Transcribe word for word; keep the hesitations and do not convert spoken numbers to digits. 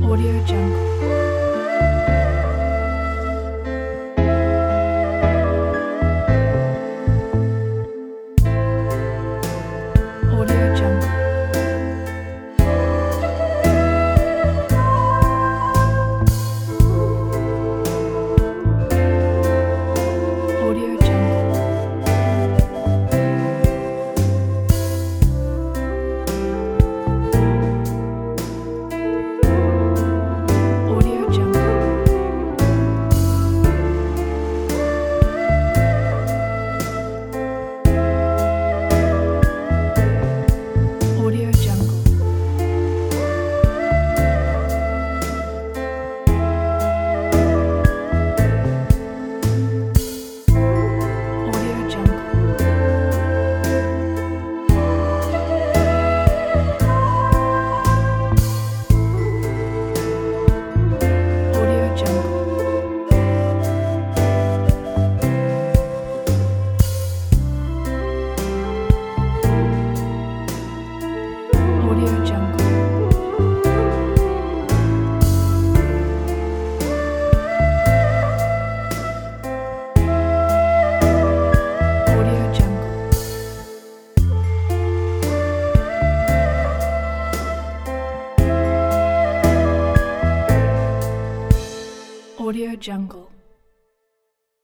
Audio Jungle. Audio Jungle. Audio Jungle. Audio Jungle. Audio Jungle. Audio Jungle. Audio Jungle. Audio Jungle. Audio Jungle. Audio Jungle.